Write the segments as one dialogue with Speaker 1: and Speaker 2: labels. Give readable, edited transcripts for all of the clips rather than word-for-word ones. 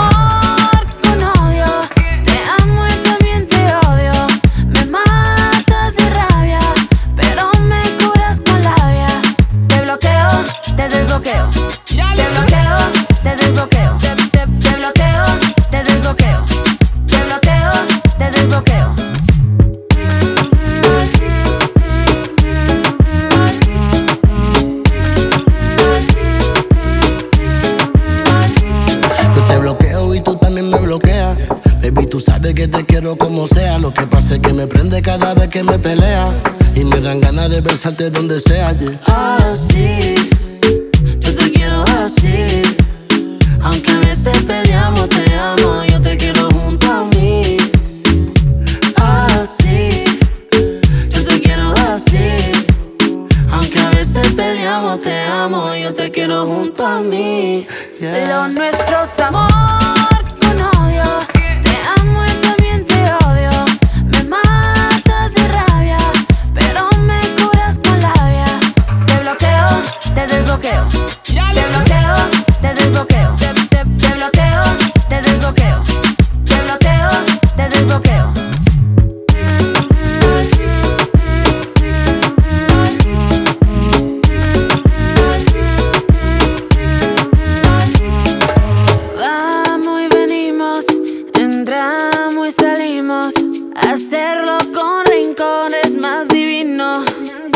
Speaker 1: amor con odio. Te amo y también te odio. Me matas de rabia, pero me curas con labia. Te bloqueo, te desbloqueo. Te bloqueo, te desbloqueo. Te bloqueo, te desbloqueo. Te bloqueo, te desbloqueo.
Speaker 2: Te bloqueo y tú también me bloqueas. Baby, tú sabes que te quiero como sea. Lo que pasa es que me prende cada vez que me pelea y me dan ganas de besarte donde sea, yeah.
Speaker 1: Así, yo te quiero así. Aunque a veces peleamos, te amo. Yo te quiero junto a mí. Así, yo te quiero así. Aunque a veces peleamos, te amo. Yo te quiero junto a mí.
Speaker 2: Yeah.
Speaker 1: Lo nuestro es amor con odio. Te amo y también te odio. Me matas de rabia, pero me curas con labia. Te bloqueo, te desbloqueo. Te bloqueo, te desbloqueo. Te bloqueo, te desbloqueo. Te bloqueo, te desbloqueo. Vamos y venimos, entramos y salimos. Hacerlo con rincón es más divino.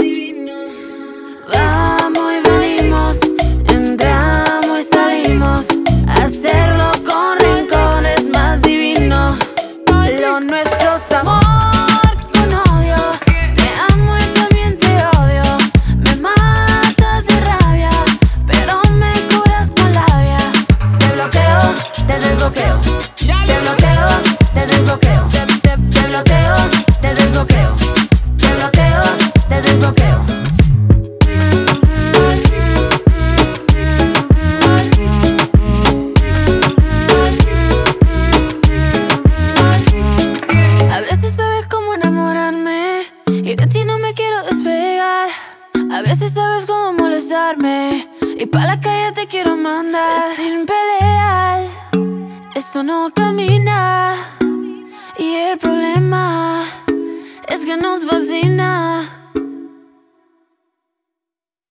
Speaker 1: Vamos y venimos, entramos y salimos. Hacerlo con rincón es más divino. Lo nuestro es amor con odio. Te amo y también te odio. Me matas de rabia, pero me curas con labia. Te bloqueo, te desbloqueo. Te bloqueo, te desbloqueo. Te bloqueo, te desbloqueo. Te bloqueo, te desbloqueo. A veces sabes cómo enamorarme y de ti no me quiero despegar. A veces sabes cómo molestarme y pa' la calle te quiero mandar. Sin peleas, esto no camina. Y el problema es que nos va